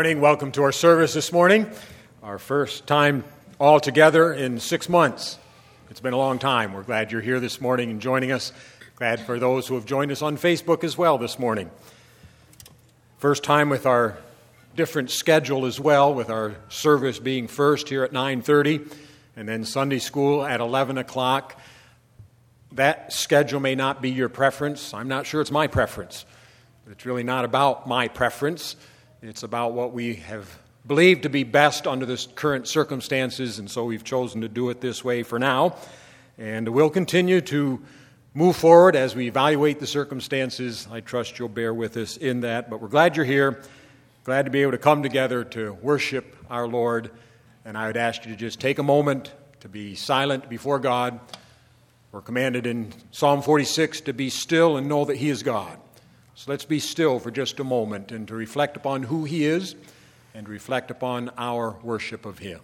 morning. Welcome to our service this morning. Our first time all together in 6 months. It's been a long time. We're glad you're here this morning and joining us. Glad for those who have joined us on Facebook as well this morning. First time with our different schedule as well, with our service being first here at 9:30 and then Sunday school at 11 o'clock. That schedule may not be your preference. I'm not sure it's my preference. It's really not about my preference. It's about what we have believed to be best under the current circumstances, and so we've chosen to do it this way for now. And we'll continue to move forward as we evaluate the circumstances. I trust you'll bear with us in that, but we're glad you're here. Glad to be able to come together to worship our Lord, and I would ask you to just take a moment to be silent before God. We're commanded in Psalm 46 to be still and know that He is God. So let's be still for just a moment and to reflect upon who He is and reflect upon our worship of Him.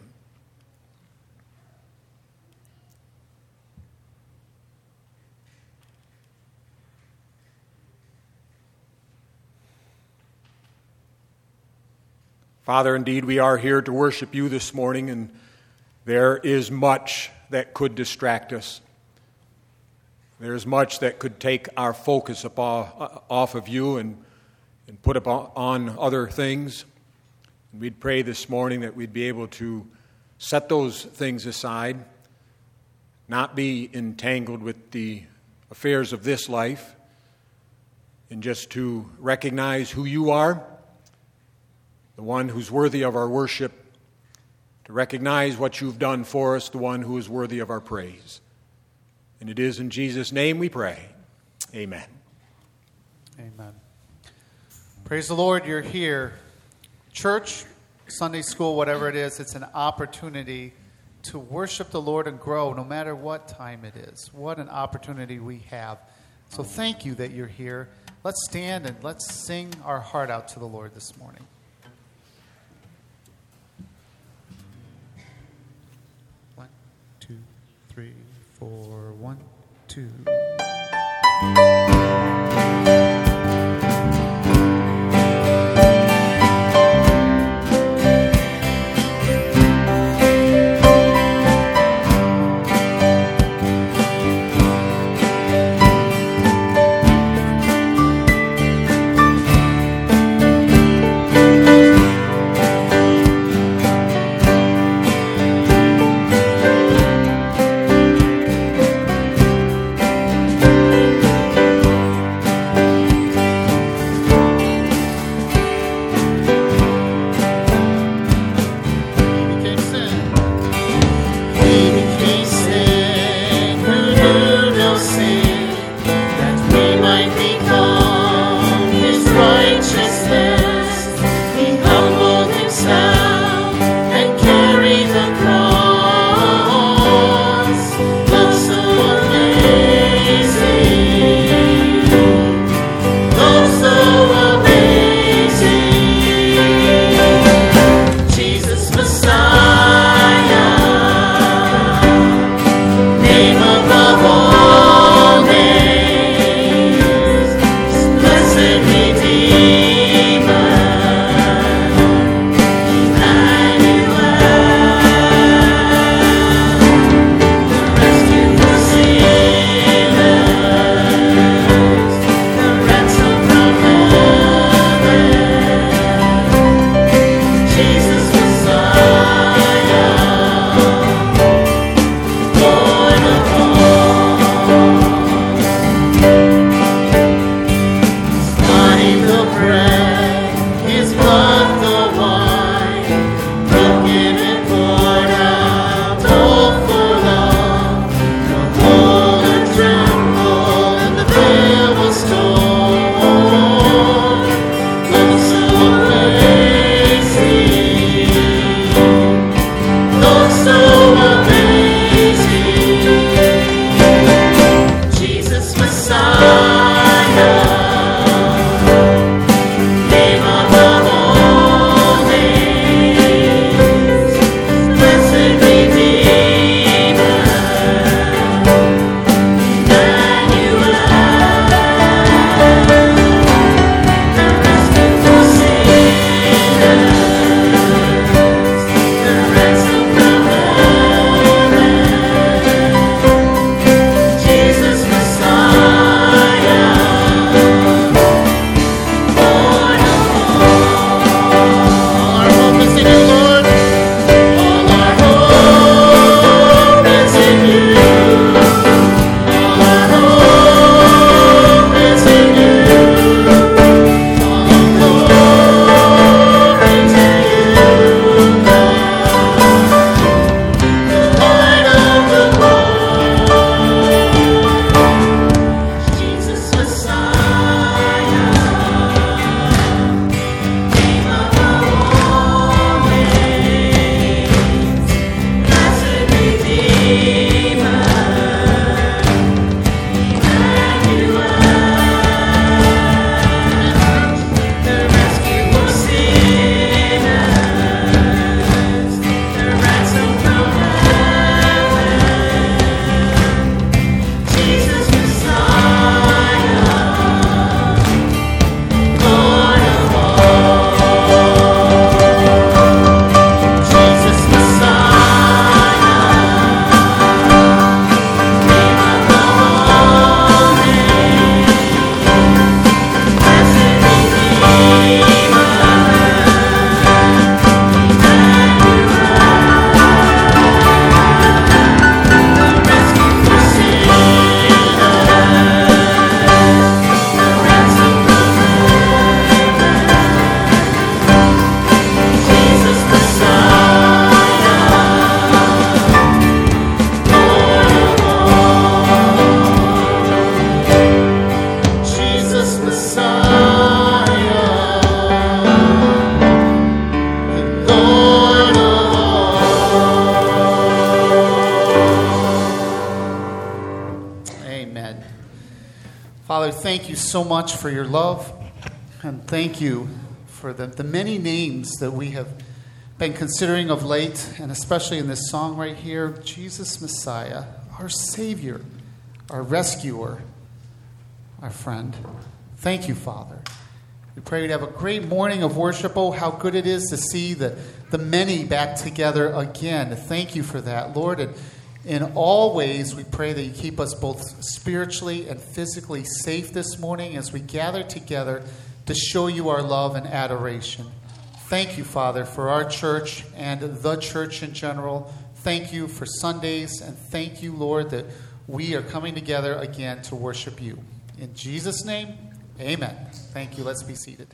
Father, indeed, we are here to worship You this morning, and there is much that could distract us. There's much that could take our focus off of You and put on other things. And we'd pray this morning that we'd be able to set those things aside, not be entangled with the affairs of this life, and just to recognize who You are, the one who's worthy of our worship, to recognize what You've done for us, the one who is worthy of our praise. And it is in Jesus' name we pray. Amen. Amen. Praise the Lord, you're here. Church, Sunday school, whatever it is, it's an opportunity to worship the Lord and grow no matter what time it is. What an opportunity we have. So thank you that you're here. Let's stand and let's sing our heart out to the Lord this morning. One, two, three, 4, 1, 2. Father, thank you so much for your love, and thank you for the many names that we have been considering of late, and especially in this song right here, Jesus Messiah, our Savior, our rescuer, our friend. Thank you, Father. We pray you'd have a great morning of worship. Oh, how good it is to see the many back together again. Thank you for that, Lord. And in all ways, we pray that you keep us both spiritually and physically safe this morning as we gather together to show you our love and adoration. Thank you, Father, for our church and the church in general. Thank you for Sundays, and thank you, Lord, that we are coming together again to worship you. In Jesus' name, amen. Thank you. Let's be seated.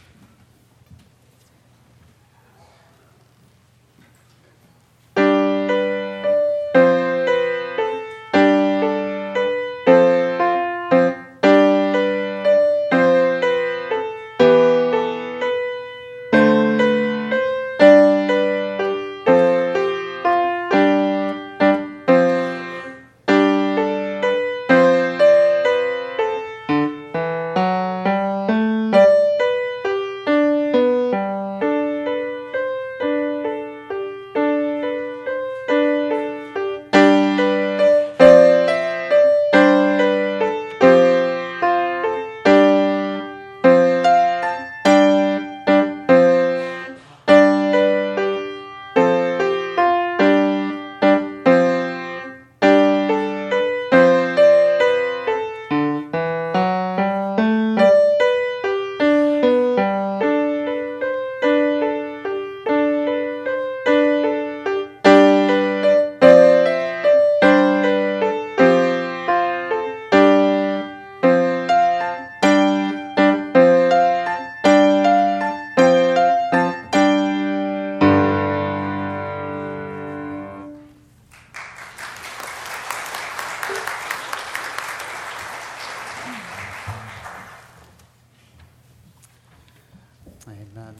Amen.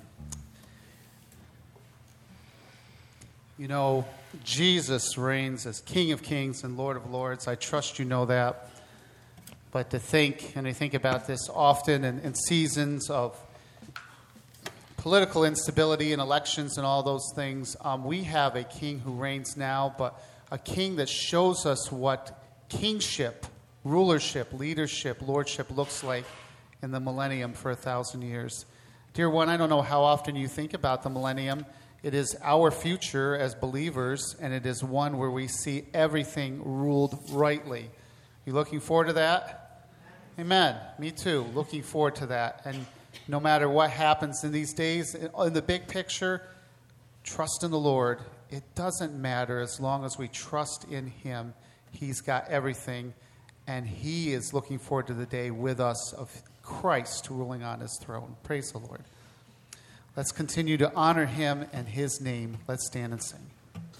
You know, Jesus reigns as King of Kings and Lord of Lords. I trust you know that. But to think, and I think about this often in seasons of political instability and elections and all those things, we have a king who reigns now, but a king that shows us what kingship, rulership, leadership, lordship looks like in the millennium for 1,000 years. Dear one, I don't know how often you think about the millennium. It is our future as believers, and it is one where we see everything ruled rightly. You looking forward to that? Amen. Me too. Looking forward to that. And no matter what happens in these days, in the big picture, trust in the Lord. It doesn't matter as long as we trust in Him. He's got everything, and He is looking forward to the day with us of Christ ruling on His throne. Praise the Lord. Let's continue to honor Him and His name. Let's stand and sing.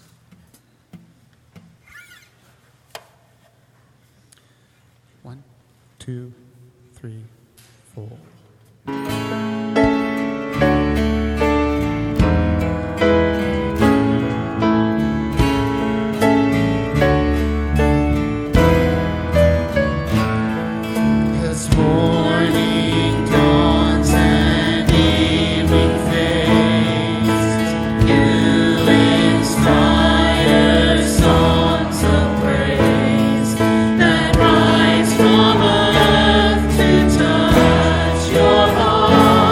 One, two, three, four. Rise from earth to touch your heart.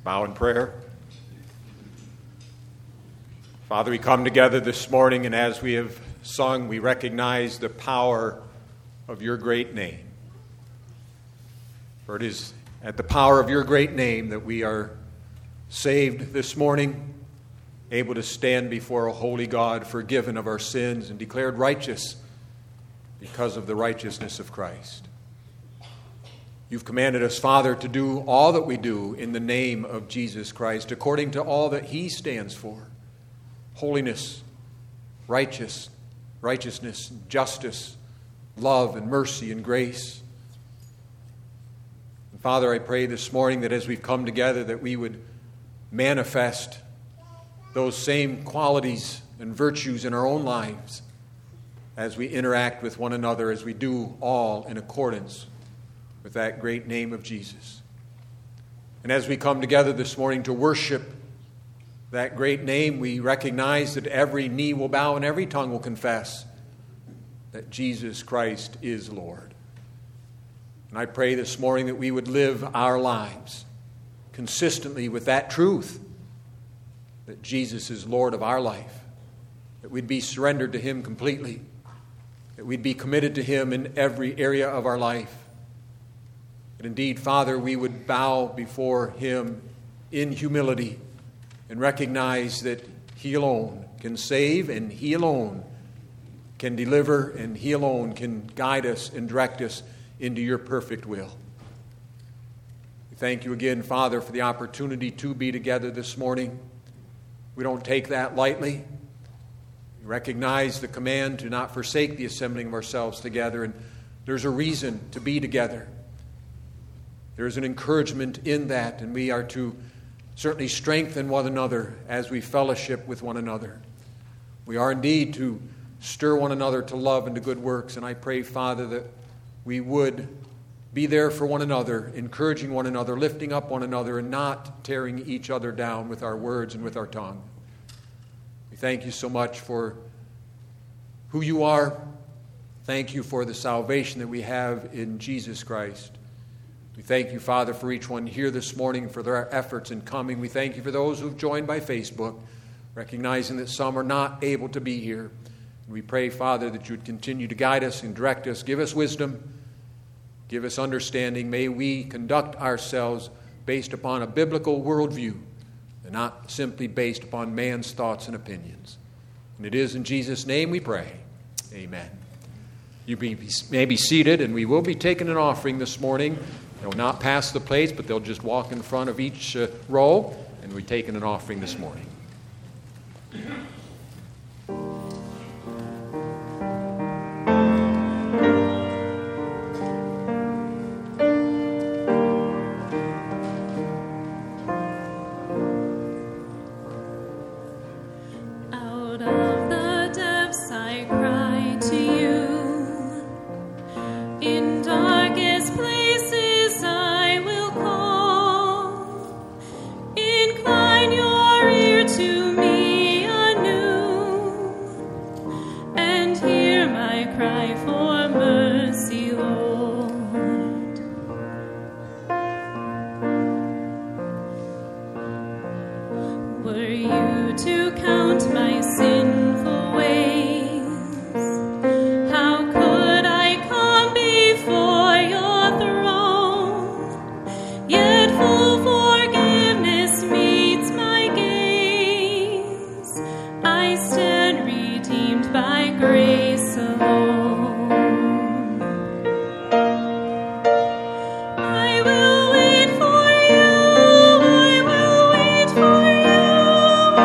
bow in prayer. Father, we come together this morning, and as we have sung, we recognize the power of your great name. For it is at the power of your great name that we are saved this morning, able to stand before a holy God, forgiven of our sins and declared righteous because of the righteousness of Christ. You've commanded us, Father, to do all that we do in the name of Jesus Christ, according to all that he stands for: holiness, righteousness, justice, love and mercy and grace. And Father, I pray this morning that as we've come together, that we would manifest those same qualities and virtues in our own lives as we interact with one another, as we do all in accordance with that great name of Jesus. And as we come together this morning to worship that great name, we recognize that every knee will bow and every tongue will confess that Jesus Christ is Lord. And I pray this morning that we would live our lives consistently with that truth, that Jesus is Lord of our life, that we'd be surrendered to him completely, that we'd be committed to him in every area of our life. And indeed, Father, we would bow before him in humility and recognize that he alone can save, and he alone can deliver, and he alone can guide us and direct us into your perfect will. We thank you again, Father, for the opportunity to be together this morning. We don't take that lightly. We recognize the command to not forsake the assembling of ourselves together, and there's a reason to be together. There's an encouragement in that, and we are to certainly strengthen one another as we fellowship with one another. We are indeed to stir one another to love and to good works, and I pray, Father, that we would be there for one another, encouraging one another, lifting up one another, and not tearing each other down with our words and with our tongue. We thank you so much for who you are. Thank you for the salvation that we have in Jesus Christ. We thank you, Father, for each one here this morning, for their efforts in coming. We thank you for those who've joined by Facebook, recognizing that some are not able to be here. We pray, Father, that you would continue to guide us and direct us. Give us wisdom. Give us understanding. May we conduct ourselves based upon a biblical worldview and not simply based upon man's thoughts and opinions. And it is in Jesus' name we pray. Amen. You may be seated, and we will be taking an offering this morning. They will not pass the plates, but they'll just walk in front of each row, and we're taking an offering this morning. I will wait for you.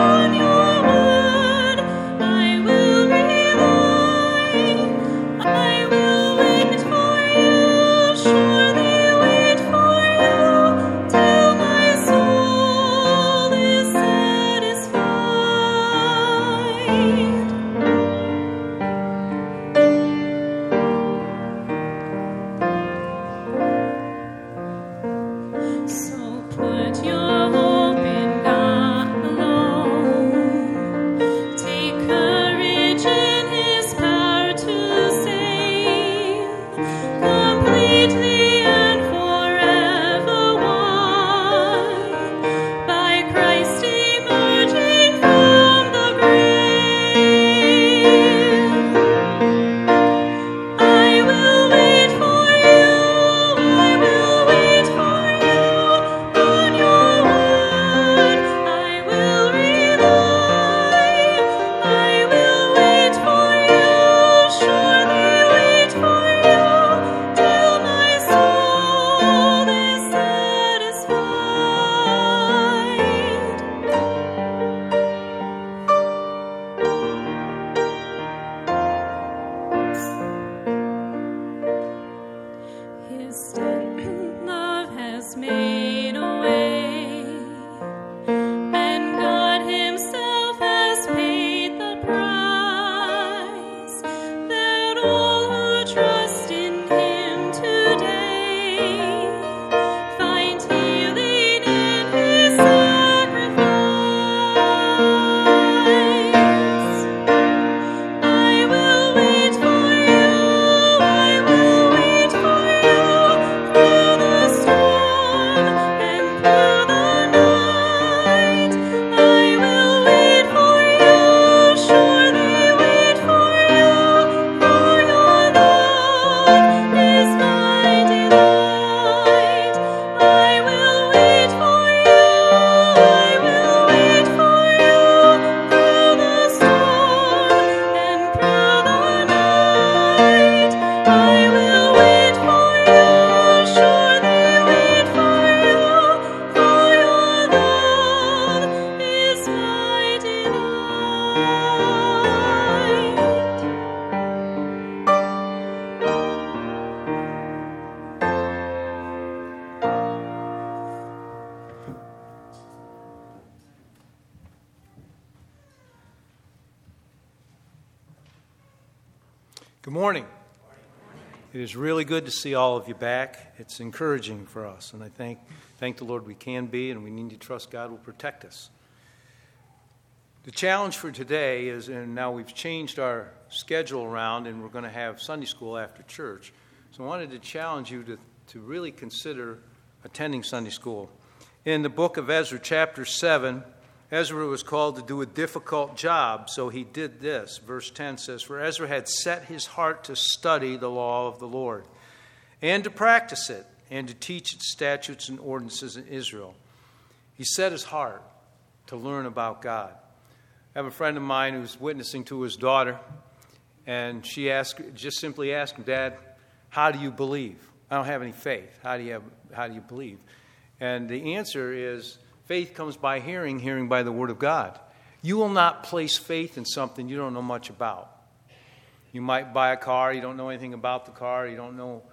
Good morning. It is really good to see all of you back. It's encouraging for us, and I thank the Lord we can be, and we need to trust God will protect us. The challenge for today is, and now we've changed our schedule around, and we're going to have Sunday school after church. So I wanted to challenge you to really consider attending Sunday school. In the book of Ezra, chapter 7, Ezra was called to do a difficult job, so he did this. Verse 10 says, "For Ezra had set his heart to study the law of the Lord, and to practice it, and to teach its statutes and ordinances in Israel." He set his heart to learn about God. I have a friend of mine who's witnessing to his daughter, and she just simply asked him, "Dad, how do you believe? I don't have any faith. How do you believe?" And the answer is, faith comes by hearing, hearing by the Word of God. You will not place faith in something you don't know much about. You might buy a car, you don't know anything about the car, you don't know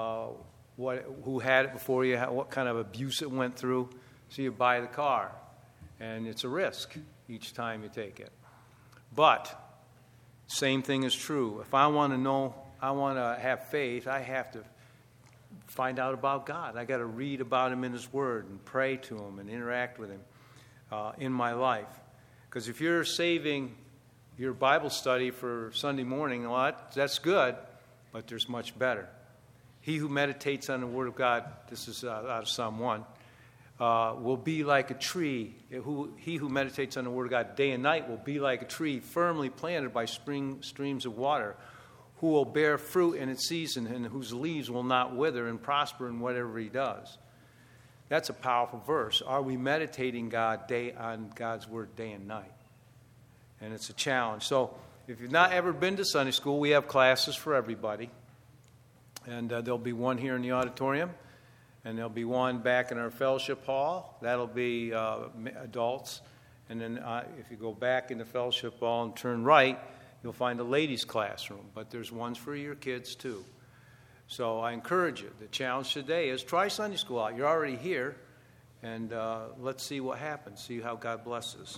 who had it before you, what kind of abuse it went through, so you buy the car. And it's a risk each time you take it. But same thing is true. If I want to have faith, I have to find out about God. I got to read about Him in His Word and pray to Him and interact with Him in my life. Because if you're saving your Bible study for Sunday morning, well, that's good, but there's much better. He who meditates on the Word of God, this is out of Psalm 1, will be like a tree. He who meditates on the Word of God day and night will be like a tree firmly planted by streams of water, who will bear fruit in its season, and whose leaves will not wither, and prosper in whatever he does. That's a powerful verse. Are we meditating on God's Word day and night? And it's a challenge. So if you've not ever been to Sunday school, we have classes for everybody. And there'll be one here in the auditorium, and there'll be one back in our fellowship hall. That'll be adults. And then if you go back in the fellowship hall and turn right, you'll find a ladies' classroom, but there's ones for your kids too. So I encourage you. The challenge today is try Sunday school out. You're already here, and let's see what happens, see how God blesses.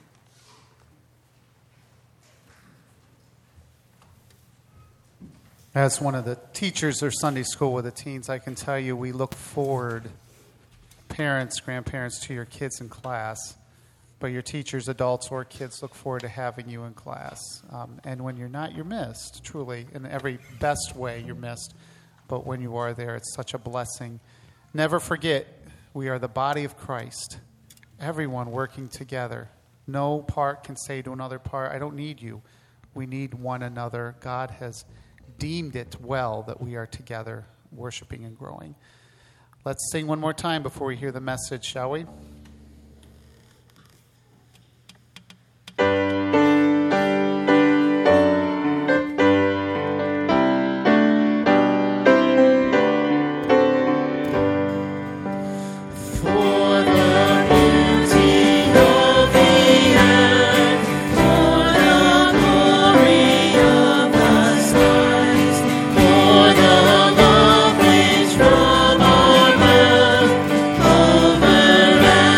As one of the teachers of Sunday school with the teens, I can tell you we look forward, parents, grandparents, to your kids in class. But your teachers, adults, or kids look forward to having you in class. And when you're not, you're missed, truly. In every best way, you're missed. But when you are there, it's such a blessing. Never forget, we are the body of Christ. Everyone working together. No part can say to another part, "I don't need you." We need one another. God has deemed it well that we are together, worshiping and growing. Let's sing one more time before we hear the message, shall we? Over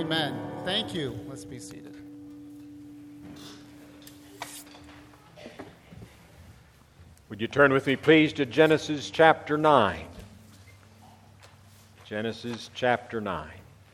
Amen. Thank you. Let's be seated. Would you turn with me, please, to Genesis chapter 9? Genesis chapter 9.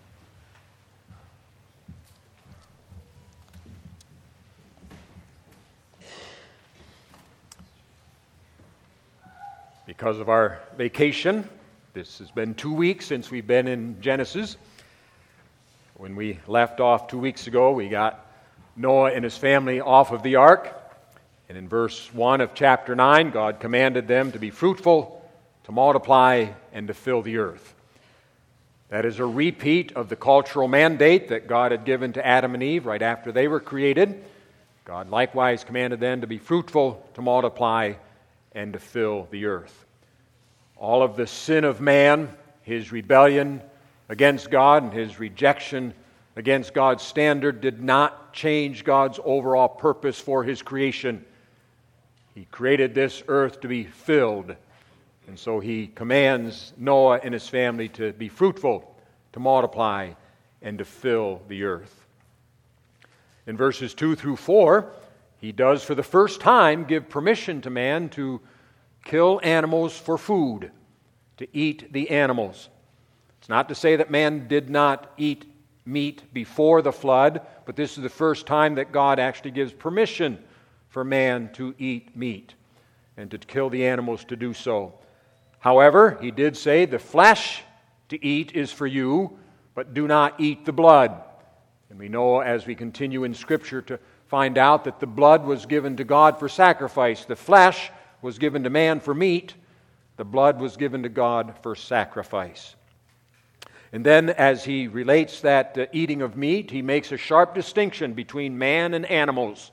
Because of our vacation, this has been 2 weeks since we've been in Genesis. When we left off 2 weeks ago, we got Noah and his family off of the ark. And in verse 1 of chapter 9, God commanded them to be fruitful, to multiply, and to fill the earth. That is a repeat of the cultural mandate that God had given to Adam and Eve right after they were created. God likewise commanded them to be fruitful, to multiply, and to fill the earth. All of the sin of man, his rebellion against God and his rejection against God's standard did not change God's overall purpose for his creation. He created this earth to be filled, and so he commands Noah and his family to be fruitful, to multiply, and to fill the earth. In verses 2 through 4, he does for the first time give permission to man to kill animals for food, to eat the animals. It's not to say that man did not eat meat before the flood, but this is the first time that God actually gives permission for man to eat meat and to kill the animals to do so. However, he did say the flesh to eat is for you, but do not eat the blood. And we know as we continue in Scripture to find out that the blood was given to God for sacrifice. The flesh was given to man for meat. The blood was given to God for sacrifice. And then as he relates that eating of meat, he makes a sharp distinction between man and animals.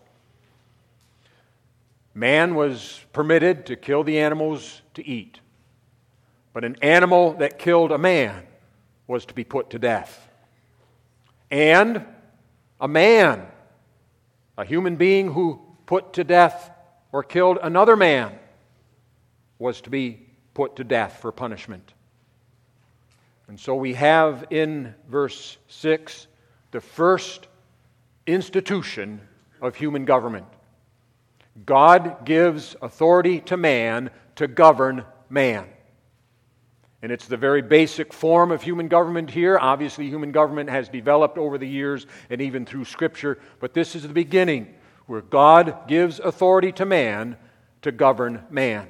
Man was permitted to kill the animals to eat, but an animal that killed a man was to be put to death. And a man, a human being who put to death or killed another man, was to be put to death for punishment. And so we have in verse 6 the first institution of human government. God gives authority to man to govern man. And it's the very basic form of human government here. Obviously, human government has developed over the years and even through Scripture, but this is the beginning where God gives authority to man to govern man.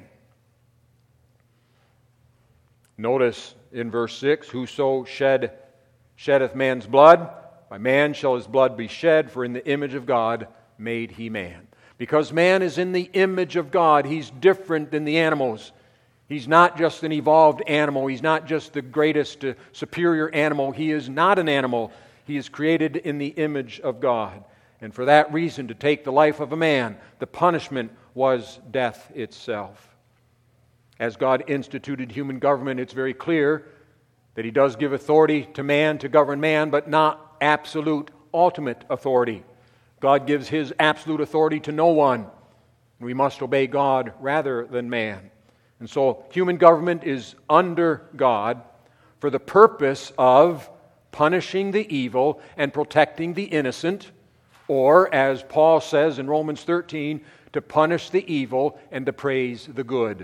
Notice in verse 6, whoso sheddeth man's blood, by man shall his blood be shed, for in the image of God made he man. Because man is in the image of God, he's different than the animals. He's not just an evolved animal. He's not just the greatest, superior animal. He is not an animal. He is created in the image of God. And for that reason, to take the life of a man, the punishment was death itself. As God instituted human government, it's very clear that He does give authority to man to govern man, but not absolute, ultimate authority. God gives His absolute authority to no one. We must obey God rather than man. And so human government is under God for the purpose of punishing the evil and protecting the innocent, or, as Paul says in Romans 13, to punish the evil and to praise the good.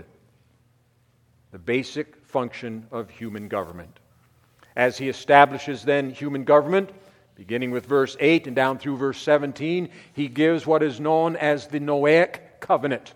The basic function of human government. As he establishes then human government, beginning with verse 8 and down through verse 17, he gives what is known as the Noahic covenant.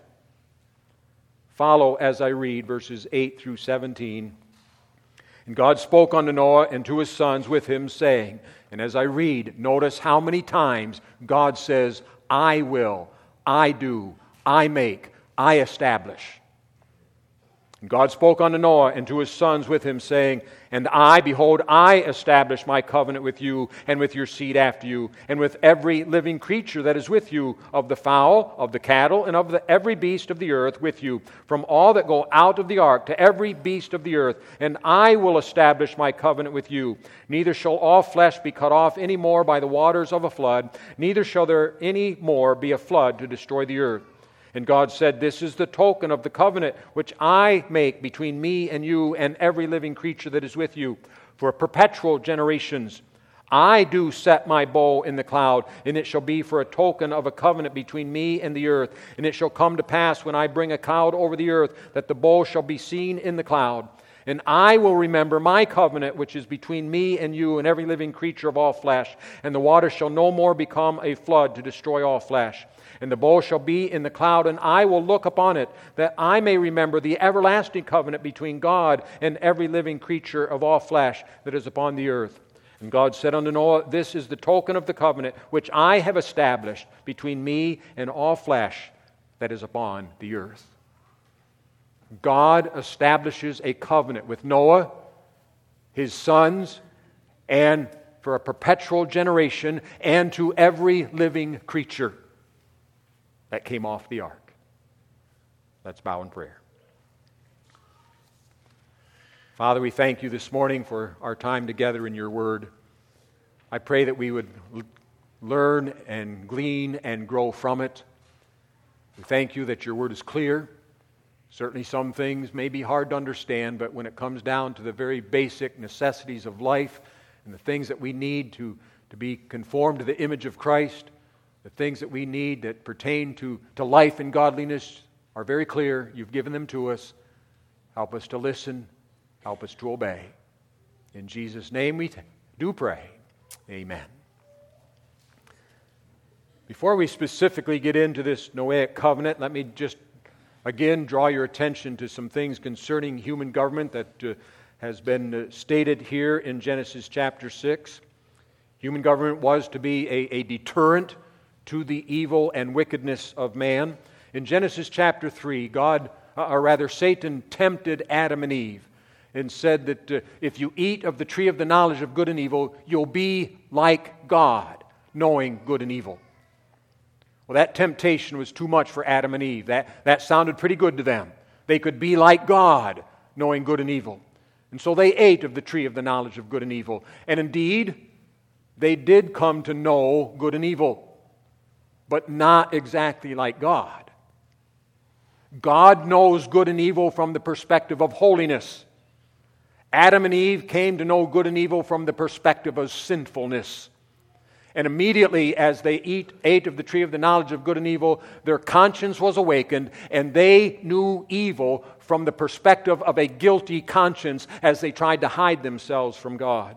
Follow as I read verses 8 through 17. And God spoke unto Noah and to his sons with him, saying, and as I read, notice how many times God says, I will, I do, I make, I establish. And God spoke unto Noah and to his sons with him, saying, and I, behold, I establish my covenant with you and with your seed after you, and with every living creature that is with you, of the fowl, of the cattle, and of every beast of the earth with you, from all that go out of the ark to every beast of the earth. And I will establish my covenant with you. Neither shall all flesh be cut off any more by the waters of a flood, neither shall there any more be a flood to destroy the earth. And God said, this is the token of the covenant which I make between me and you and every living creature that is with you for perpetual generations. I do set my bow in the cloud, and it shall be for a token of a covenant between me and the earth. And it shall come to pass when I bring a cloud over the earth, that the bow shall be seen in the cloud. And I will remember my covenant, which is between me and you and every living creature of all flesh. And the water shall no more become a flood to destroy all flesh. And the bow shall be in the cloud, and I will look upon it, that I may remember the everlasting covenant between God and every living creature of all flesh that is upon the earth. And God said unto Noah, This is the token of the covenant which I have established between me and all flesh that is upon the earth. God establishes a covenant with Noah, his sons, and for a perpetual generation, and to every living creature that came off the ark. Let's bow in prayer. Father, we thank you this morning for our time together in your word. I pray that we would learn and glean and grow from it. We thank you that your word is clear. Certainly some things may be hard to understand, but when it comes down to the very basic necessities of life and the things that we need to be conformed to the image of Christ, the things that we need that pertain to life and godliness are very clear. You've given them to us. Help us to listen. Help us to obey. In Jesus' name we do pray. Amen. Before we specifically get into this Noahic covenant, let me just again draw your attention to some things concerning human government that has been stated here in Genesis chapter 6. Human government was to be a deterrent to the evil and wickedness of man. In Genesis chapter 3, Satan tempted Adam and Eve and said that if you eat of the tree of the knowledge of good and evil, you'll be like God, knowing good and evil. Well, that temptation was too much for Adam and Eve. That sounded pretty good to them. They could be like God, knowing good and evil. And so they ate of the tree of the knowledge of good and evil. And indeed, they did come to know good and evil, but not exactly like God. God knows good and evil from the perspective of holiness. Adam and Eve came to know good and evil from the perspective of sinfulness. And immediately as they ate of the tree of the knowledge of good and evil, their conscience was awakened, and they knew evil from the perspective of a guilty conscience as they tried to hide themselves from God.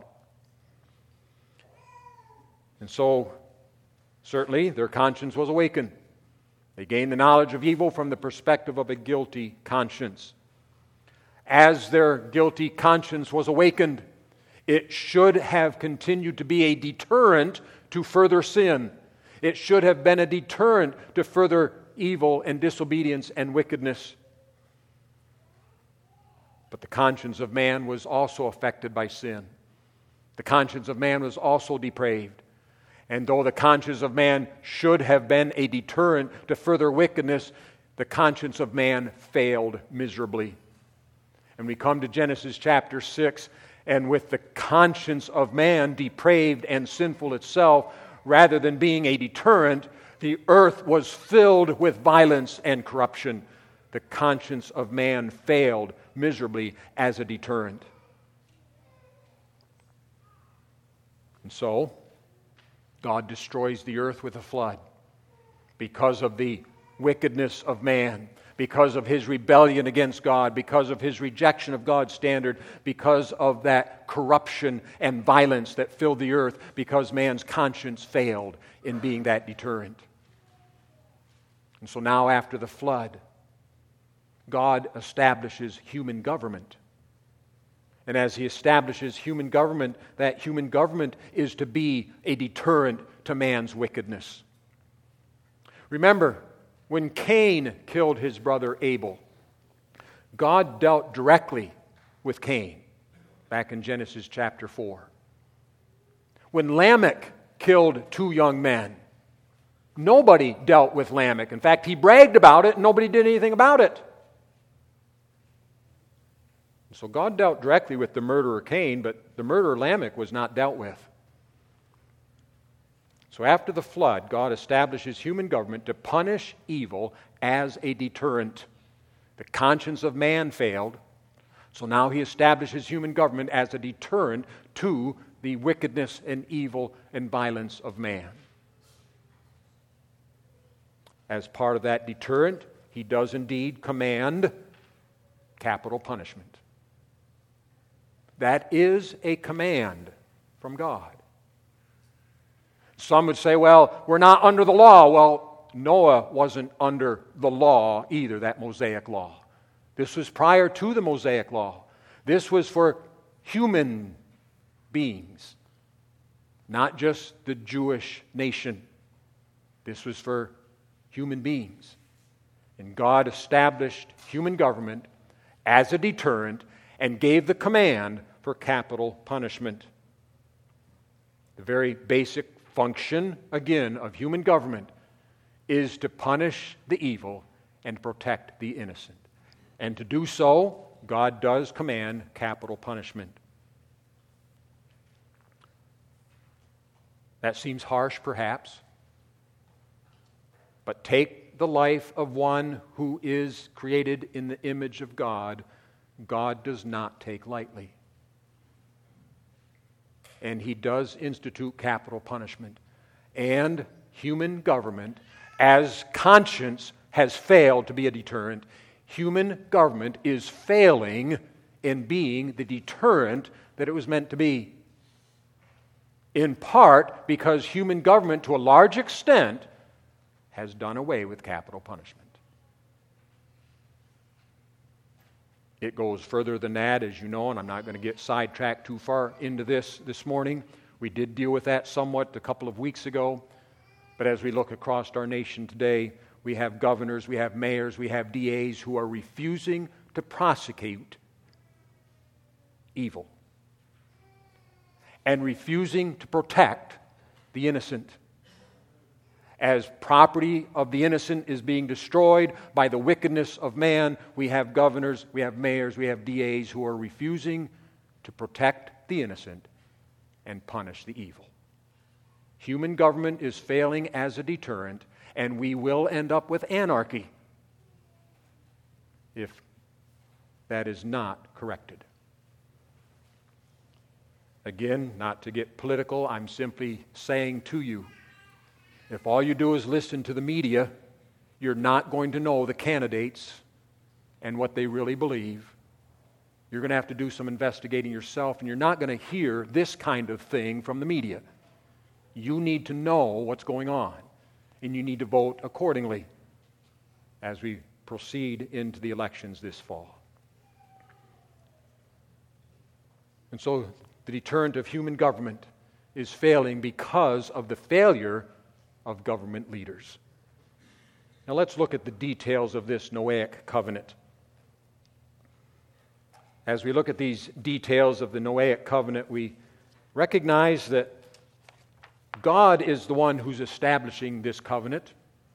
And so, certainly, their conscience was awakened. They gained the knowledge of evil from the perspective of a guilty conscience. As their guilty conscience was awakened, it should have continued to be a deterrent to further sin. It should have been a deterrent to further evil and disobedience and wickedness. But the conscience of man was also affected by sin. The conscience of man was also depraved. And though the conscience of man should have been a deterrent to further wickedness, the conscience of man failed miserably. And we come to Genesis chapter 6, and with the conscience of man depraved and sinful itself, rather than being a deterrent, the earth was filled with violence and corruption. The conscience of man failed miserably as a deterrent. And so, God destroys the earth with a flood because of the wickedness of man, because of his rebellion against God, because of his rejection of God's standard, because of that corruption and violence that filled the earth, because man's conscience failed in being that deterrent. And so now after the flood, God establishes human government. And as he establishes human government, that human government is to be a deterrent to man's wickedness. Remember, when Cain killed his brother Abel, God dealt directly with Cain, back in Genesis chapter 4. When Lamech killed two young men, nobody dealt with Lamech. In fact, he bragged about it and nobody did anything about it. So God dealt directly with the murderer Cain, but the murderer Lamech was not dealt with. So after the flood, God establishes human government to punish evil as a deterrent. The conscience of man failed, so now he establishes human government as a deterrent to the wickedness and evil and violence of man. As part of that deterrent, he does indeed command capital punishment. That is a command from God. Some would say, well, we're not under the law. Well, Noah wasn't under the law either, that Mosaic law. This was prior to the Mosaic law. This was for human beings, not just the Jewish nation. This was for human beings. And God established human government as a deterrent and gave the command for capital punishment. The very basic function, again, of human government is to punish the evil and protect the innocent. And to do so, God does command capital punishment. That seems harsh, perhaps. But take the life of one who is created in the image of God, God does not take lightly. And he does institute capital punishment. And human government, as conscience has failed to be a deterrent, human government is failing in being the deterrent that it was meant to be. In part because human government, to a large extent, has done away with capital punishment. It goes further than that, as you know, and I'm not going to get sidetracked too far into this morning. We did deal with that somewhat a couple of weeks ago. But as we look across our nation today, we have governors, we have mayors, we have DAs who are refusing to prosecute evil and refusing to protect the innocent. As property of the innocent is being destroyed by the wickedness of man, we have governors, we have mayors, we have DAs who are refusing to protect the innocent and punish the evil. Human government is failing as a deterrent, and we will end up with anarchy if that is not corrected. Again, not to get political, I'm simply saying to you, if all you do is listen to the media, you're not going to know the candidates and what they really believe. You're going to have to do some investigating yourself, and you're not going to hear this kind of thing from the media. You need to know what's going on, and you need to vote accordingly as we proceed into the elections this fall. And so the deterrent of human government is failing because of the failure of government leaders. Now let's look at the details of this Noahic covenant. As we look at these details of the Noahic covenant, we recognize that God is the one who's establishing this covenant.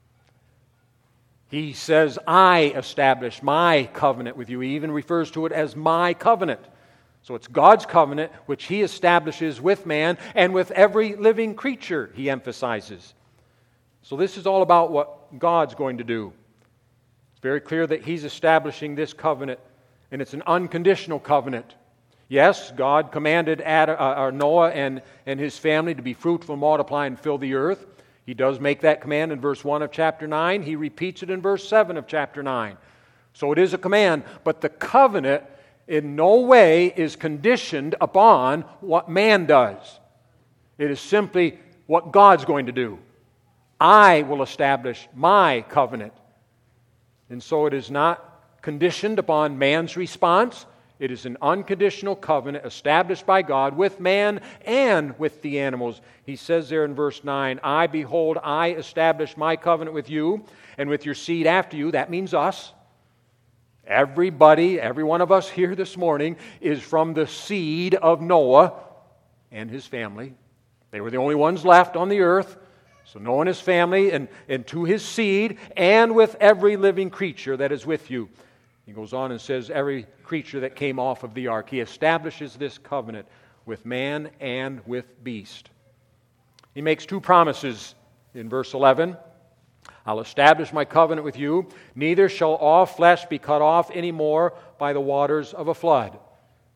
He says, I establish my covenant with you. He even refers to it as my covenant. So it's God's covenant which He establishes with man and with every living creature, He emphasizes. So this is all about what God's going to do. It's very clear that He's establishing this covenant, and it's an unconditional covenant. Yes, God commanded Noah and his family to be fruitful, multiply, and fill the earth. He does make that command in verse 1 of chapter 9. He repeats it in verse 7 of chapter 9. So it is a command, but the covenant in no way is conditioned upon what man does. It is simply what God's going to do. I will establish my covenant. And so it is not conditioned upon man's response. It is an unconditional covenant established by God with man and with the animals. He says there in verse 9, behold, I establish my covenant with you and with your seed after you. That means us. Everybody, every one of us here this morning is from the seed of Noah and his family. They were the only ones left on the earth. So Noah and his family and to his seed and with every living creature that is with you. He goes on and says, every creature that came off of the ark. He establishes this covenant with man and with beast. He makes two promises in verse 11. I'll establish my covenant with you. Neither shall all flesh be cut off any more by the waters of a flood.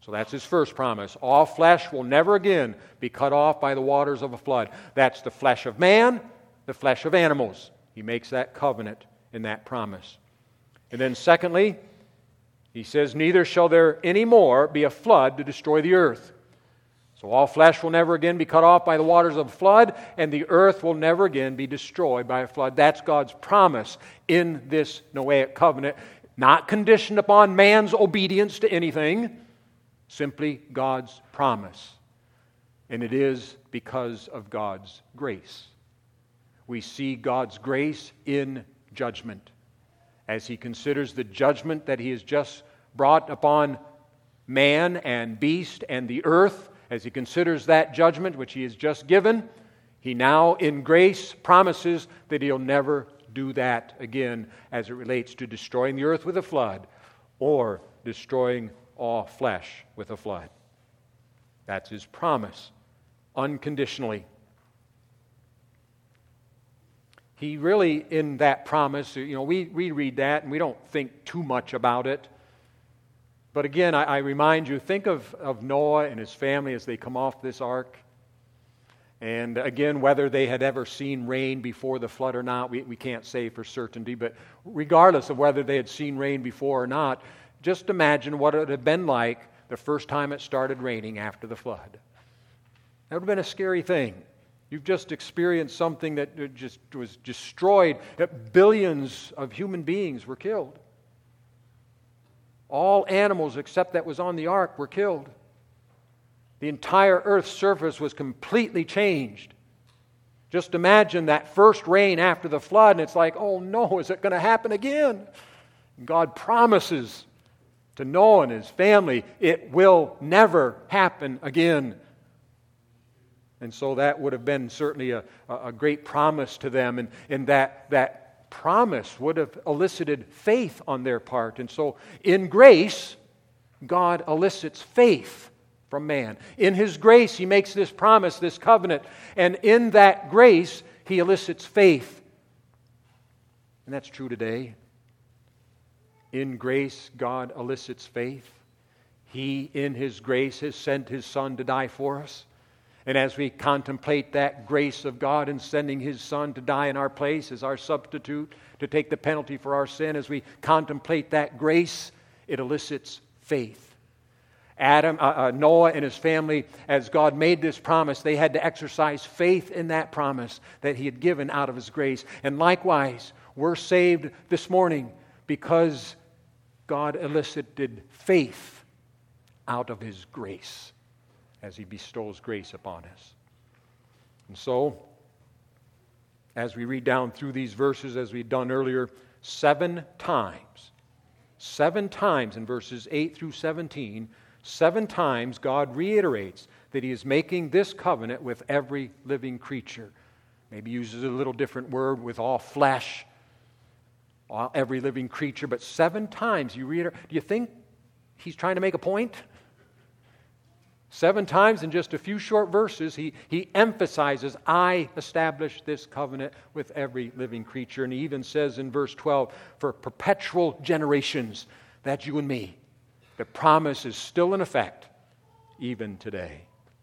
So that's his first promise. All flesh will never again be cut off by the waters of a flood. That's the flesh of man, the flesh of animals. He makes that covenant in that promise. And then secondly, he says, neither shall there any more be a flood to destroy the earth. So all flesh will never again be cut off by the waters of a flood, and the earth will never again be destroyed by a flood. That's God's promise in this Noahic covenant, not conditioned upon man's obedience to anything, simply God's promise. And it is because of God's grace. We see God's grace in judgment. As he considers the judgment that he has just brought upon man and beast and the earth, as he considers that judgment which he has just given, he now in grace promises that he'll never do that again as it relates to destroying the earth with a flood or destroying all flesh with a flood. That's his promise, unconditionally. He really, in that promise, we read that and we don't think too much about it. But again, I remind you, think of Noah and his family as they come off this ark. And again, whether they had ever seen rain before the flood or not, we can't say for certainty. But regardless of whether they had seen rain before or not, just imagine what it would have been like the first time it started raining after the flood. That would have been a scary thing. You've just experienced something that just was destroyed. Billions of human beings were killed. All animals except that was on the ark were killed. The entire earth's surface was completely changed. Just imagine that first rain after the flood, and it's like, oh no, is it going to happen again? God promises to Noah and his family, it will never happen again. And so that would have been certainly a great promise to them, and that promise would have elicited faith on their part. And so in grace, God elicits faith from man. In his grace, he makes this promise, this covenant, and in that grace, he elicits faith. And that's true today. In grace, God elicits faith. He, in his grace, has sent his Son to die for us. And as we contemplate that grace of God in sending his Son to die in our place as our substitute, to take the penalty for our sin, as we contemplate that grace, it elicits faith. Noah and his family, as God made this promise, they had to exercise faith in that promise that he had given out of his grace. And likewise, we're saved this morning because God elicited faith out of his grace as he bestows grace upon us. And so, as we read down through these verses, as we've done earlier, 7 times in verses 8 through 17, 7 times God reiterates that he is making this covenant with every living creature. Maybe uses a little different word, with all flesh, every living creature, but 7 times you reiterate. Do you think he's trying to make a point? 7 times in just a few short verses, he emphasizes, I establish this covenant with every living creature. And he even says in verse 12, for perpetual generations, that's you and me. The promise is still in effect, even today.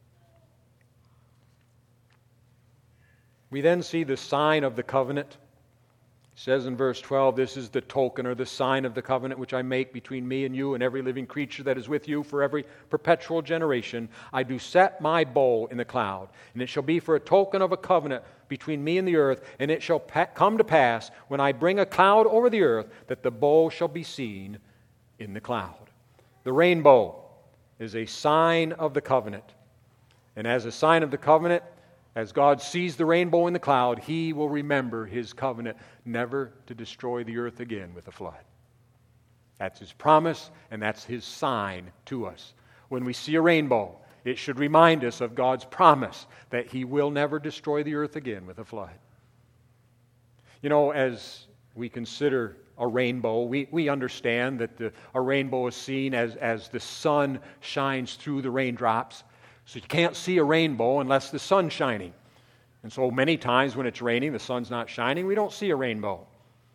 We then see the sign of the covenant. It says in verse 12, this is the token or the sign of the covenant which I make between me and you and every living creature that is with you for every perpetual generation. I do set my bow in the cloud, and it shall be for a token of a covenant between me and the earth, and it shall come to pass when I bring a cloud over the earth that the bow shall be seen in the cloud. The rainbow is a sign of the covenant. And as a sign of the covenant, as God sees the rainbow in the cloud, he will remember his covenant never to destroy the earth again with a flood. That's his promise, and that's his sign to us. When we see a rainbow, it should remind us of God's promise that he will never destroy the earth again with a flood. You know, as we consider a rainbow, we understand that a rainbow is seen as the sun shines through the raindrops. So you can't see a rainbow unless the sun's shining. And so many times when it's raining, the sun's not shining, we don't see a rainbow.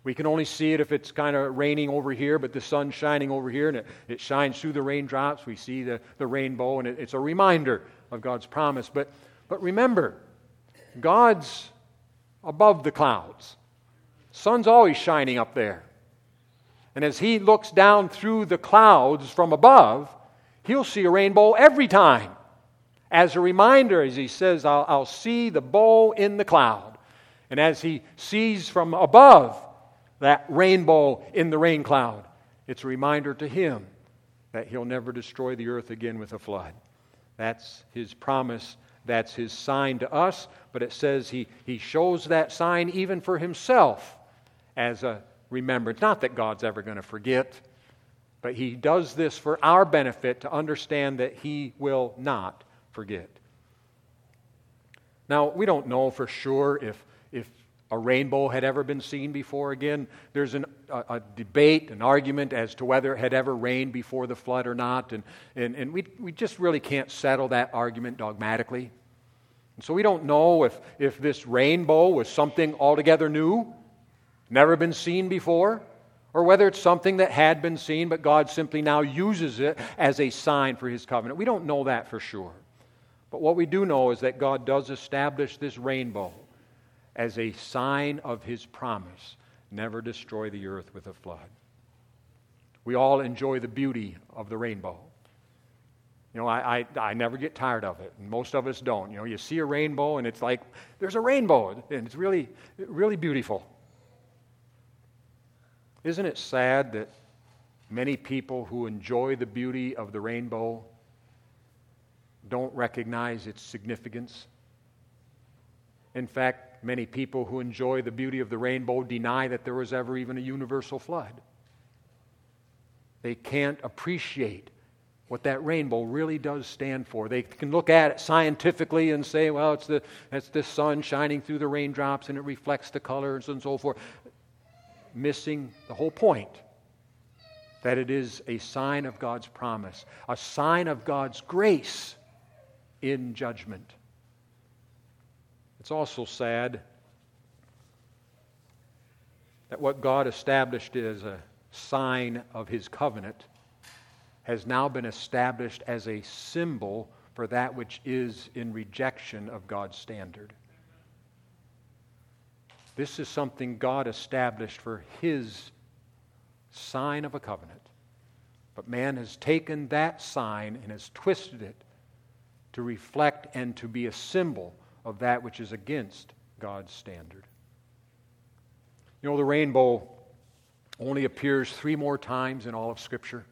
We can only see it if it's kind of raining over here, but the sun's shining over here, and it shines through the raindrops. We see the rainbow, and it's a reminder of God's promise. But remember, God's above the clouds. Sun's always shining up there. And as He looks down through the clouds from above, He'll see a rainbow every time. As a reminder, as He says, I'll see the bow in the cloud. And as He sees from above that rainbow in the rain cloud, it's a reminder to Him that He'll never destroy the earth again with a flood. That's His promise. That's His sign to us. But it says He shows that sign even for Himself as a remembrance. Not that God's ever going to forget, but He does this for our benefit to understand that He will not forget. Now, we don't know for sure if a rainbow had ever been seen before. Again, there's a debate, an argument as to whether it had ever rained before the flood or not, and we just really can't settle that argument dogmatically. And so we don't know if this rainbow was something altogether new, never been seen before, or whether it's something that had been seen, but God simply now uses it as a sign for His covenant. We don't know that for sure. But what we do know is that God does establish this rainbow as a sign of His promise, never destroy the earth with a flood. We all enjoy the beauty of the rainbow. You know, I never get tired of it, and most of us don't. You know, you see a rainbow, and it's like, there's a rainbow, and it's really, really beautiful. Isn't it sad that many people who enjoy the beauty of the rainbow don't recognize its significance? In fact, many people who enjoy the beauty of the rainbow deny that there was ever even a universal flood. They can't appreciate what that rainbow really does stand for. They can look at it scientifically and say, well, it's the sun shining through the raindrops and it reflects the colors and so forth, missing the whole point, that it is a sign of God's promise, a sign of God's grace in judgment. It's also sad that what God established as a sign of His covenant has now been established as a symbol for that which is in rejection of God's standard. This is something God established for His sign of a covenant. But man has taken that sign and has twisted it to reflect and to be a symbol of that which is against God's standard. You know, the rainbow only appears 3 more times in all of Scripture.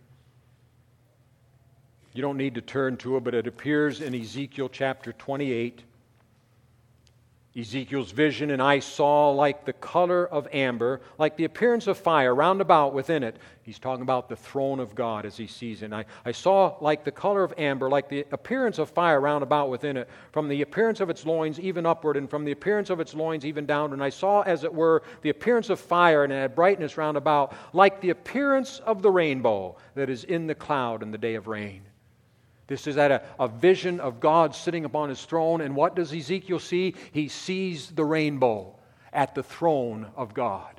You don't need to turn to it, but it appears in Ezekiel chapter 28. Ezekiel's vision, and I saw like the color of amber, like the appearance of fire round about within it. He's talking about the throne of God as he sees it. And I saw like the color of amber, like the appearance of fire round about within it, from the appearance of its loins even upward, and from the appearance of its loins even downward. And I saw, as it were, the appearance of fire, and it had brightness round about, like the appearance of the rainbow that is in the cloud in the day of rain. This is at a vision of God sitting upon His throne. And what does Ezekiel see? He sees the rainbow at the throne of God.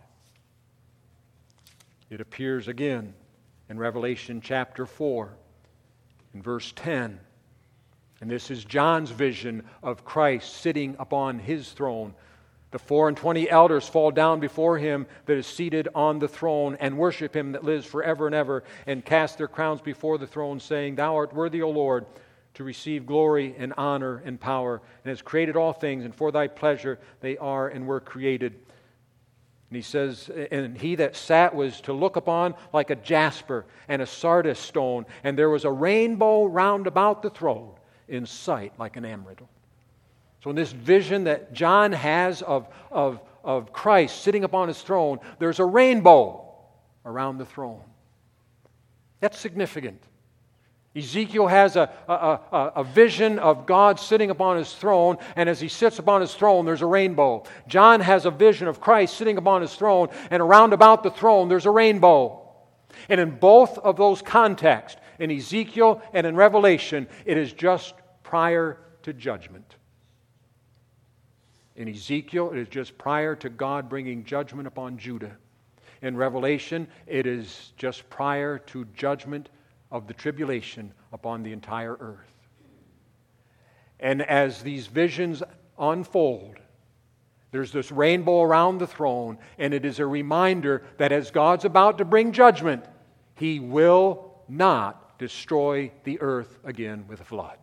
It appears again in Revelation chapter 4, in verse 10. And this is John's vision of Christ sitting upon His throne. The 24 elders fall down before Him that is seated on the throne and worship Him that lives forever and ever, and cast their crowns before the throne, saying, Thou art worthy, O Lord, to receive glory and honor and power, and hast created all things, and for Thy pleasure they are and were created. And he says, and He that sat was to look upon like a jasper and a sardius stone, and there was a rainbow round about the throne, in sight like an emerald. So in this vision that John has of Christ sitting upon His throne, there's a rainbow around the throne. That's significant. Ezekiel has a vision of God sitting upon His throne, and as He sits upon His throne, there's a rainbow. John has a vision of Christ sitting upon His throne, and around about the throne, there's a rainbow. And in both of those contexts, in Ezekiel and in Revelation, it is just prior to judgment. In Ezekiel, it is just prior to God bringing judgment upon Judah. in Revelation, it is just prior to judgment of the tribulation upon the entire earth. And as these visions unfold, there's this rainbow around the throne, and it is a reminder that as God's about to bring judgment, He will not destroy the earth again with a flood.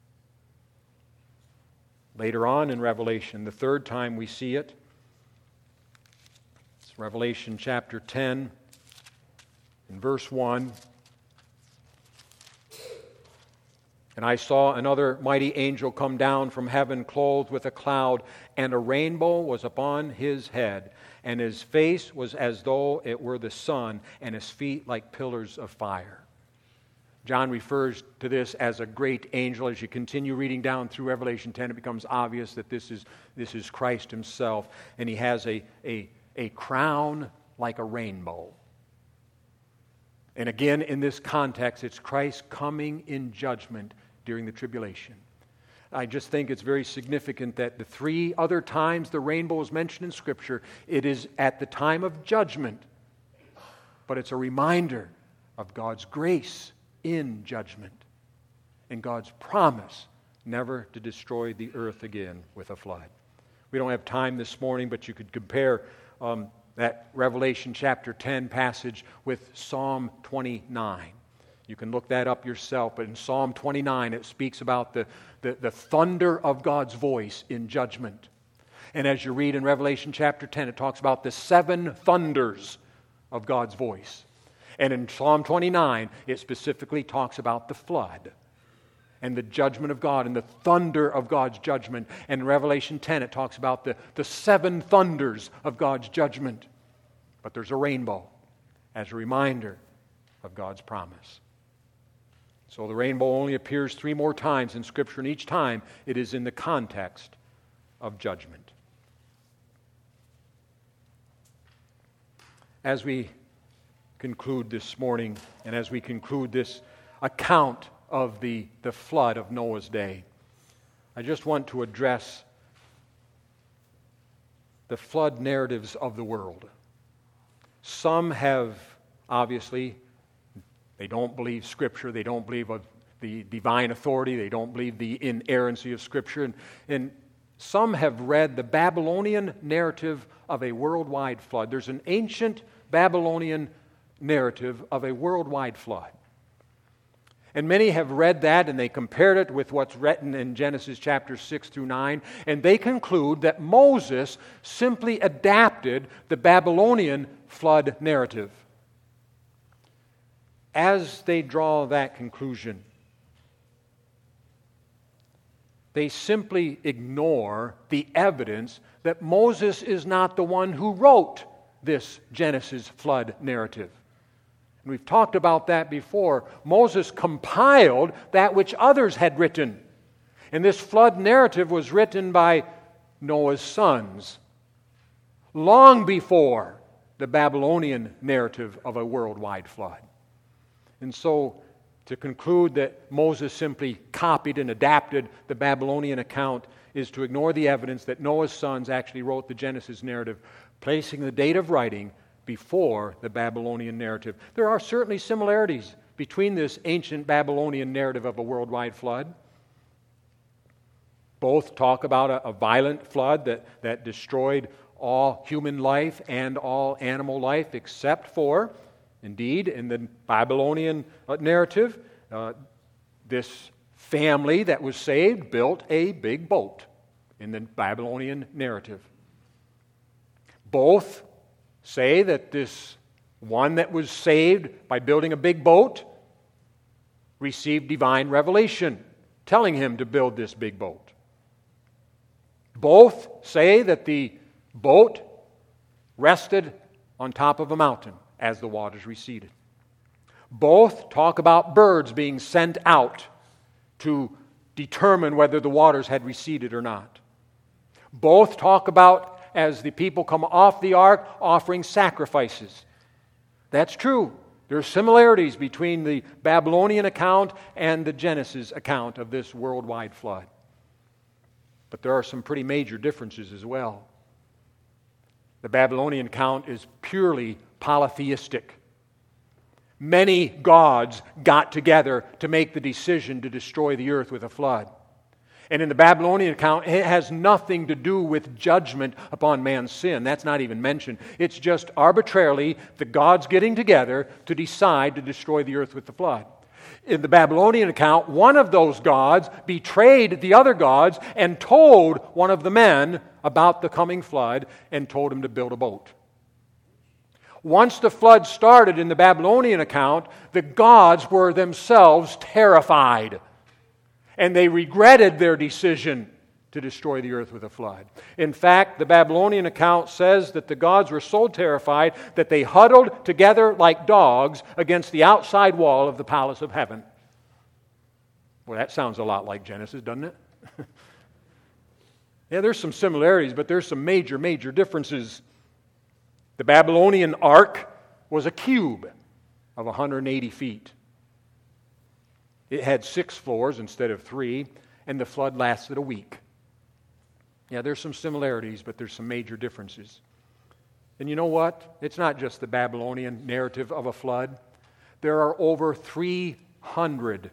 Later on in Revelation, the third time we see it, it's Revelation chapter 10, in verse 1. And I saw another mighty angel come down from heaven, clothed with a cloud, and a rainbow was upon his head, and his face was as though it were the sun, and his feet like pillars of fire. John refers to this as a great angel. As you continue reading down through Revelation 10, it becomes obvious that this is Christ Himself, and He has a crown like a rainbow. And again, in this context, it's Christ coming in judgment during the tribulation. I just think it's very significant that the three other times the rainbow is mentioned in Scripture, it is at the time of judgment. But it's a reminder of God's grace in judgment and God's promise never to destroy the earth again with a flood. We don't have time this morning, but you could compare that Revelation chapter 10 passage with Psalm 29. You can look that up yourself, but in Psalm 29 it speaks about the thunder of God's voice in judgment. And as you read in Revelation chapter 10, it talks about the seven thunders of God's voice. And in Psalm 29, it specifically talks about the flood and the judgment of God and the thunder of God's judgment. And in Revelation 10, it talks about the seven thunders of God's judgment. But there's a rainbow as a reminder of God's promise. So the rainbow only appears 3 more times in Scripture, and each time it is in the context of judgment. As we conclude this morning, and as we conclude this account of the flood of Noah's day, I just want to address the flood narratives of the world. Some have, obviously, they don't believe Scripture, they don't believe of the divine authority, they don't believe the inerrancy of Scripture, and some have read the Babylonian narrative of a worldwide flood. There's an ancient Babylonian narrative of a worldwide flood. And many have read that, and they compared it with what's written in Genesis chapters 6 through 9, and they conclude that Moses simply adapted the Babylonian flood narrative. As they draw that conclusion, they simply ignore the evidence that Moses is not the one who wrote this Genesis flood narrative. And we've talked about that before. Moses compiled that which others had written. And this flood narrative was written by Noah's sons long before the Babylonian narrative of a worldwide flood. And so, to conclude that Moses simply copied and adapted the Babylonian account is to ignore the evidence that Noah's sons actually wrote the Genesis narrative, placing the date of writing before the Babylonian narrative. There are certainly similarities between this ancient Babylonian narrative of a worldwide flood. Both talk about a violent flood that destroyed all human life and all animal life, except for, indeed, in the Babylonian narrative, this family that was saved built a big boat in the Babylonian narrative. Both say that this one that was saved by building a big boat received divine revelation, telling him to build this big boat. Both say that the boat rested on top of a mountain as the waters receded. Both talk about birds being sent out to determine whether the waters had receded or not. Both talk about, as the people come off the ark, offering sacrifices. That's true. There are similarities between the Babylonian account and the Genesis account of this worldwide flood. But there are some pretty major differences as well. The Babylonian account is purely polytheistic. Many gods got together to make the decision to destroy the earth with a flood. And in the Babylonian account, it has nothing to do with judgment upon man's sin. That's not even mentioned. It's just arbitrarily the gods getting together to decide to destroy the earth with the flood. In the Babylonian account, one of those gods betrayed the other gods and told one of the men about the coming flood and told him to build a boat. Once the flood started in the Babylonian account, the gods were themselves terrified, and they regretted their decision to destroy the earth with a flood. In fact, the Babylonian account says that the gods were so terrified that they huddled together like dogs against the outside wall of the palace of heaven. Well, that sounds a lot like Genesis, doesn't it? Yeah, there's some similarities, but there's some major differences. The Babylonian ark was a cube of 180 feet. It had 6 floors instead of 3, and the flood lasted a week. Yeah, there's some similarities, but there's some major differences. And you know what? It's not just the Babylonian narrative of a flood. There are over 300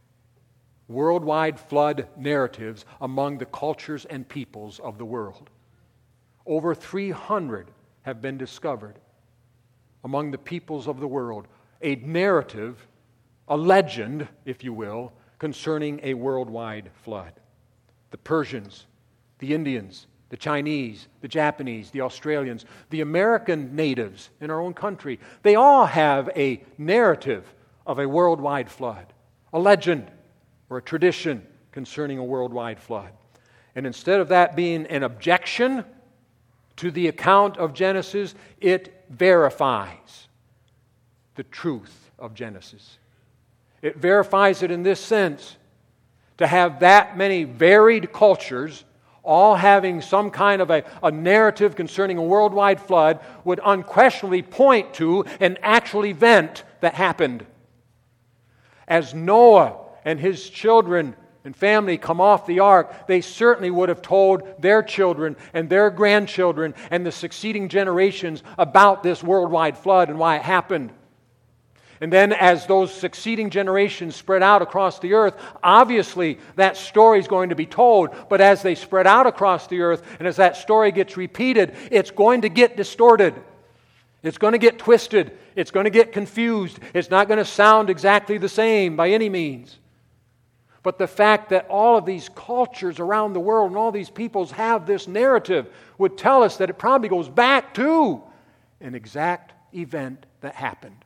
worldwide flood narratives among the cultures and peoples of the world. Over 300 have been discovered among the peoples of the world. A narrative, a legend, if you will, concerning a worldwide flood. The Persians, the Indians, the Chinese, the Japanese, the Australians, the American natives in our own country, they all have a narrative of a worldwide flood, a legend or a tradition concerning a worldwide flood. And instead of that being an objection to the account of Genesis, it verifies the truth of Genesis. It verifies it in this sense: to have that many varied cultures all having some kind of a narrative concerning a worldwide flood would unquestionably point to an actual event that happened. As Noah and his children and family come off the ark, they certainly would have told their children and their grandchildren and the succeeding generations about this worldwide flood and why it happened. And then as those succeeding generations spread out across the earth, obviously that story is going to be told. But as they spread out across the earth and as that story gets repeated, it's going to get distorted. It's going to get twisted. It's going to get confused. It's not going to sound exactly the same by any means. But the fact that all of these cultures around the world and all these peoples have this narrative would tell us that it probably goes back to an exact event that happened.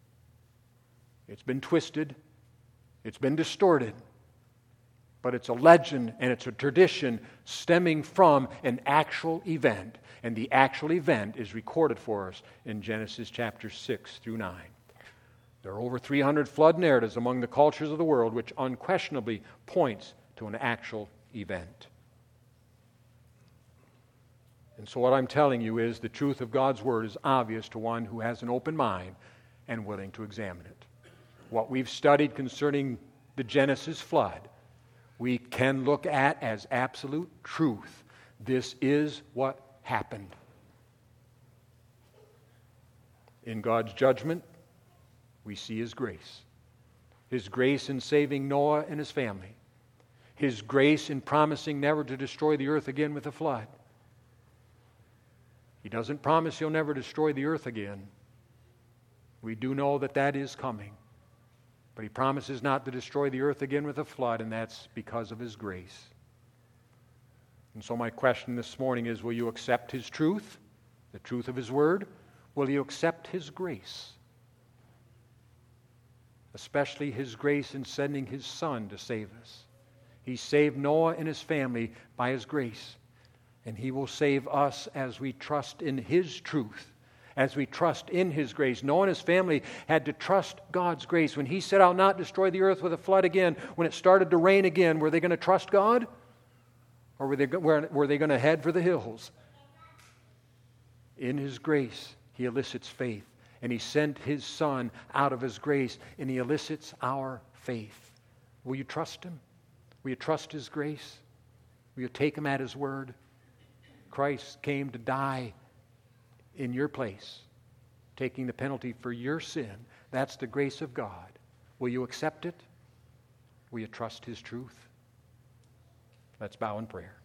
It's been twisted, it's been distorted, but it's a legend and it's a tradition stemming from an actual event. And the actual event is recorded for us in Genesis chapter 6 through 9. There are over 300 flood narratives among the cultures of the world, which unquestionably points to an actual event. And so what I'm telling you is the truth of God's Word is obvious to one who has an open mind and willing to examine it. What we've studied concerning the Genesis flood, we can look at as absolute truth. This is what happened. In God's judgment, we see His grace. His grace in saving Noah and his family. His grace in promising never to destroy the earth again with a flood. He doesn't promise He'll never destroy the earth again. We do know that that is coming. But He promises not to destroy the earth again with a flood, and that's because of His grace. And so my question this morning is, will you accept His truth, the truth of His Word? Will you accept His grace? Especially His grace in sending His Son to save us. He saved Noah and his family by His grace. And He will save us as we trust in His truth, as we trust in His grace. Noah and his family had to trust God's grace. When He said, I'll not destroy the earth with a flood again, when it started to rain again, were they going to trust God? Or were they going to head for the hills? In His grace, He elicits faith. And He sent His Son out of His grace, and He elicits our faith. Will you trust Him? Will you trust His grace? Will you take Him at His word? Christ came to die in your place taking the penalty for your sin. That's the grace of God. Will you accept it? Will you trust His truth? Let's bow in prayer.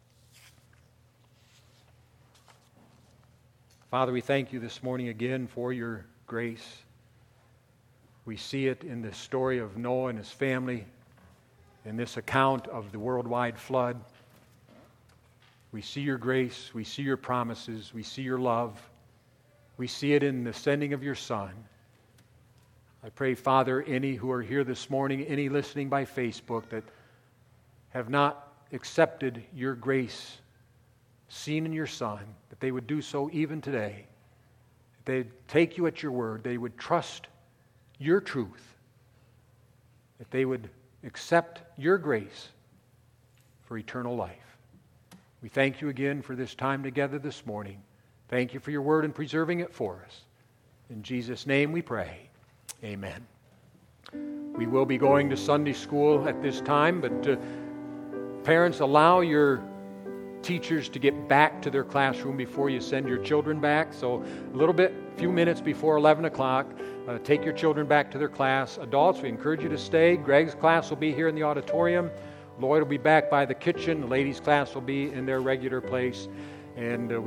Father, we thank you this morning again for your grace. We see it in the story of Noah and his family, in this account of the worldwide flood. We see your grace, we see your promises, we see your love. We see it in the sending of your Son. I pray, Father, any who are here this morning, any listening by Facebook that have not accepted your grace seen in your Son, that they would do so even today. That they'd take you at your word. They would trust your truth. That they would accept your grace for eternal life. We thank you again for this time together this morning. Thank you for your word and preserving it for us. In Jesus' name we pray. Amen. We will be going to Sunday school at this time, but parents, allow your teachers to get back to their classroom before you send your children back. So a few minutes before 11 o'clock, take your children back to their class. Adults, we encourage you to stay. Greg's class will be here in the auditorium. Lloyd will be back by the kitchen. The ladies' class will be in their regular place. And